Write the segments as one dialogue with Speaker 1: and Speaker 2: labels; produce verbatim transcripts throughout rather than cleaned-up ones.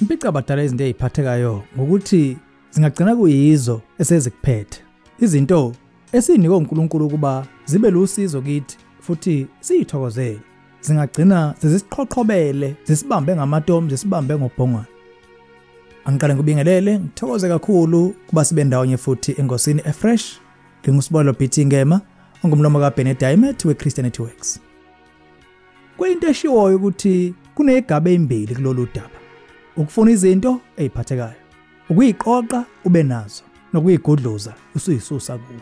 Speaker 1: Impica abadala izinto eziphathekayo ngokuthi zingagcina kuyizo esezikuphethe. Izinto esinikwe uNkulunkulu kuba zibe lusizo kithi futhi siyithokozele. Zingagcina sezisiqhoqhobele, zisibambe ngamatomu, zisibambe ngobhongwana. Angiqale ngibingelele, ngithokoze kakhulu kuba sibe ndawonye futhi engosini eFresh. Ngingusibolo Bithi Ngema, ongumlomo kaBenedict weChristianity Works. Kuyinto eshiwoyo ukuthi kunezigaba ezimbili kulolu daba. Ukufuna izinto eziphathekayo, ukuyiqoqa ube nazo, nokuyigudluza usuyisusa kuwe.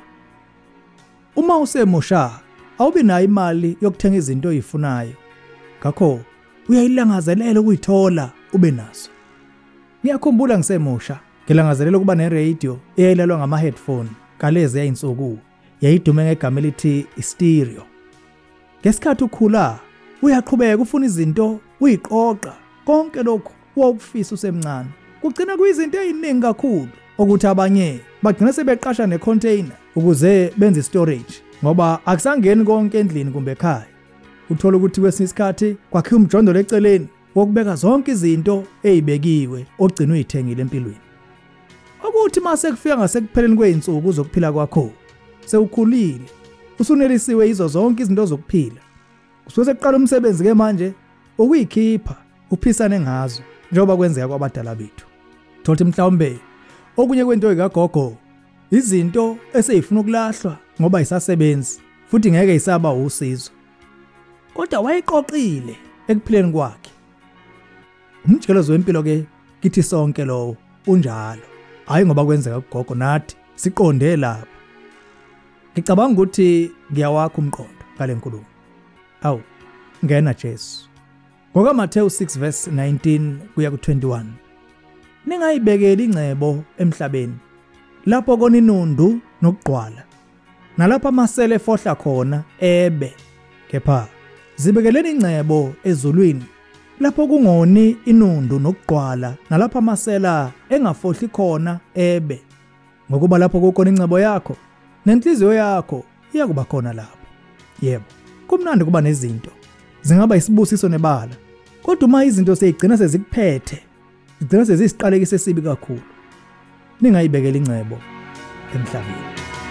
Speaker 1: Uma usemusha, awubi nayo imali yokuthenga izinto oyifunayo. Ngakho uyayilangazelela ukuyithola ube nazo. Ngiyakhumbula ngisemusha, ngilangazelela ukuba neradio eyayilalwa ngama-headphone kalezi yayinsuku, yayidume ngegama elithi stereo. Ngesikhathi ukhula, uyaqhubeka ufuna izinto, uyiqoqa, konke lokhu wawukufisa usemncane. Kugcina kuyizinto eziningi kakhulu ukuthi abanye bagcina sebeqasha necontainer ukuze benze storage ngoba akusangeni konke endlini kumbe ekhaya. Uthola ukuthi kwesinye isikhathi kwakhiwa umjondolo eceleni wokubeka zonke izinto ezibekiwe ogcina uyithengile empilweni. Ukuthi mase kufika ngasekupheleni kweinsuku zokuphila kwakho, sewukhulile, usunelisiwe izo zonke izinto zokuphila. Kusuke kuqala umsebenzi ke manje ukuyikhipha, uphisane ngazo njengoba kwenzeka kwabadala bethu. Thothi mhlawumbe okunye kwento ikagogo, izinto eseyifuna ukulahlwa ngoba isasebenzi futhi ngeke isaba usizo. Kodwa wayeqoqile ekuphileni kwakhe. Umjikelezo wempilo ke kithi sonke lowo unjalo. Hayi ngoba kwenzeka kugogo nathi siqonde lapha. Ngicabanga ukuthi ngiyawakha umqondo ngale nkulumo. Awu, ngena Jesu. Ngoka Matthew six verse nineteen kuya ku twenty-one. Ningayibekeli ingcebo emhlabeni lapho kona inundu nokugqwala, nalapha amasele efohla khona ebe. Kepha zibekeleni ingcebo ezulwini lapho kungoni inundu nokugqwala, nalapha amasela engafohli khona ebe. Ngokuba lapho kukona ingcebo yakho nenhliziyo yakho iyakuba khona lapho. Yebo, kumnandi kuba nezinto, zingaba isibusiso nebala, kodwa uma izinto sezigcina sezikuphethe, zigcina sezisiqalekise sibi kakhulu. Ningayibekela ingcebo emhlabeni.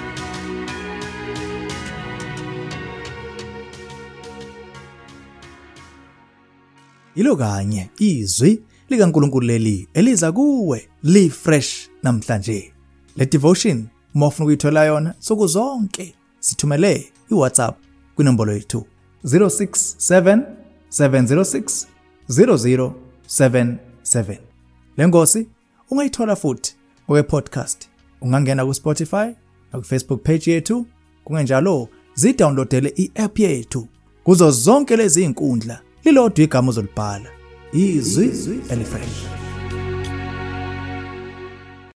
Speaker 1: Ilo kanye izwi likaNkulunkulu leli eliza kuwe li fresh namhlanje. Le devotion mofuna ukuyithola yona suku zonke, sithumele iWhatsApp kwinombolo yethu zero six seven seven zero six zero zero seven seven. Lengosi ungayithola futhi ngowe podcast. Ungangena ku Spotify na ku Facebook page yethu, kungenjalo zidownloadele i-app yethu kuzo zonke lezi inkundla. Lilodwa igama uzolibhala, izwi elifresh.